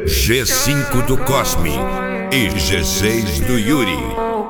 G5 do Cosme e G6 do Yuri.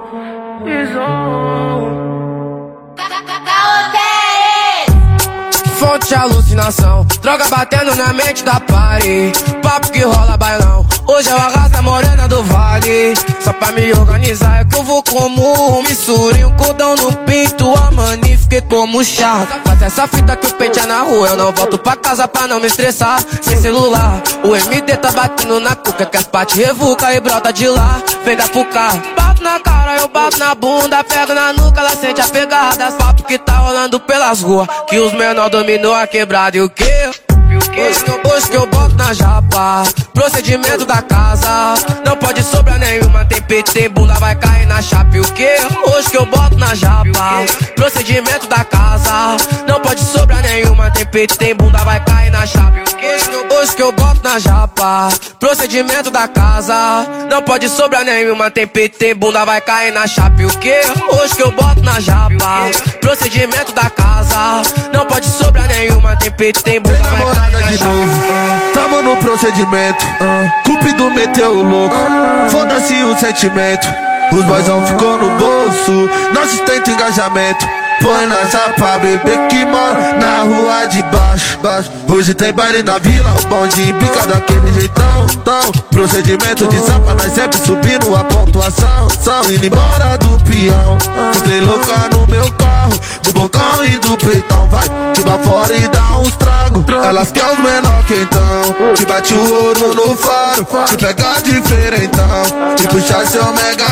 Fonte de alucinação, droga batendo na mente da party. Papo que rola bailão, hoje eu arrasto a morena do vale. Só pra me organizar é que eu vou como misturei um cordão no pinto, a mani fiquei como chato. Faz essa fita que o peito é na rua, eu não volto pra casa pra não me estressar. Sem celular, o MD tá batendo na cuca, que as partes revuca e brota de lá. Vem da pucar, bato na cara, eu bato na bunda, pego na nuca, ela sente a pegada. Papo que tá rolando pelas ruas, que os menor dominou a quebrada. E o que? Hoje que eu boto na japa, procedimento da casa, não pode sobrar nenhuma, tem peito, tem bunda, vai cair na chapa. E o que? Hoje que eu boto na japa, procedimento da casa, não pode sobrar nenhuma, tem peito, tem bunda, vai cair na chapa. E o que? Hoje que eu boto na japa, procedimento da casa, não pode sobrar nenhuma, tem peito, tem bunda, vai cair na chapa. E o que? Hoje que eu boto na japa, procedimento da casa, não pode sobrar nenhuma, tem peito, tem bunda, vai cair na de chapa. novo, tamo no procedimento, Cupido meteu o louco, foda-se o sentimento, os boyzão ficou no bolso, nós sustenta engajamento. Põe na chapa, bebê que mora na rua de baixo. Hoje tem baile na vila, o bonde pica daquele jeitão. Procedimento de sapa, nós sempre subindo a pontuação. Indo embora do peão, fiquei louca no meu carro, do bocão e do peitão. Vai, te vai fora e dá uns tragos. Elas querem os menor quentão, te bate o ouro no faro, te pega diferentão, te puxa seu mega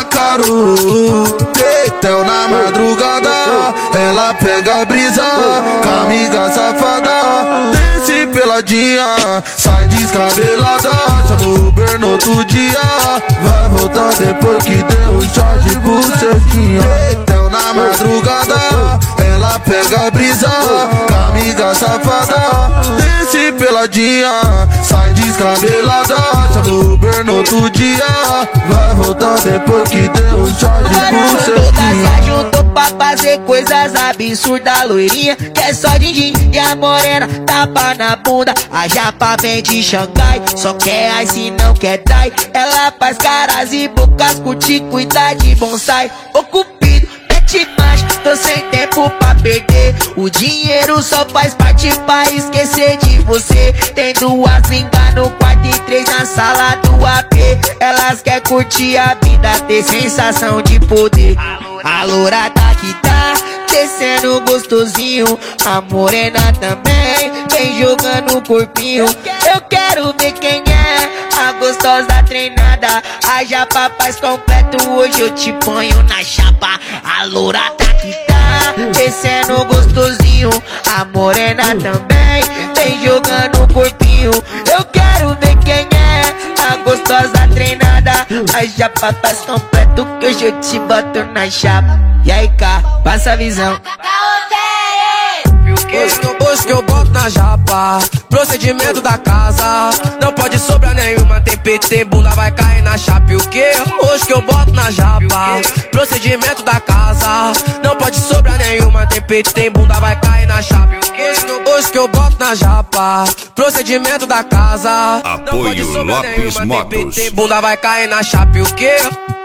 caro. Deitão na madrugada, ela pega a brisa, com a amiga safada, desce peladinha, sai descabelada, chama o Uber no outro dia, vai voltar depois que deu um shot de bucetinha. Então na madrugada, ela pega a brisa, com a amiga safada, desce peladinha, sai descabelada, chama o Uber no outro dia, vai voltar depois que deu um shot de bucetinha. Juntou pra fazer coisas absurdas, loirinha, que é só din-din, e a morena tapa na bunda. A japa vem de Xangai, só quer ice, não quer dai. Ela faz caras e bocas, curte, cuida de bonsai. Ô cupido, mete mais, tô sem tempo pra perder. O dinheiro só faz parte pra esquecer de você. Tem duas lingas no quarto e 3 na sala do AP. Elas quer curtir a vida, ter sensação de poder. A loura tá que tá descendo gostosinho, a morena também vem jogando o corpinho. Eu quero ver quem é a gostosa treinada, a japa faz completo, hoje eu te ponho na chapa. A loura tá que tá descendo gostosinho, a morena também vem jogando o corpinho. Eu quero ver quem é a gostosa treinada, a japa faz completo, que hoje eu te boto na chapa. E aí, cá, passa a visão. Hoje que eu boto na japa, procedimento da casa, não pode sobrar nenhuma, tem peito, tem bunda, vai cair na chapa. E o que? Hoje que eu boto na japa, procedimento da casa, não pode sobrar nenhuma, tem peito, tem bunda, vai cair na chapa. E o que? Hoje que eu boto na japa, procedimento da casa, não pode Apoio sobrar Lopes nenhuma, tem peito, Motos. tem bunda, vai cair na chapa. E o que?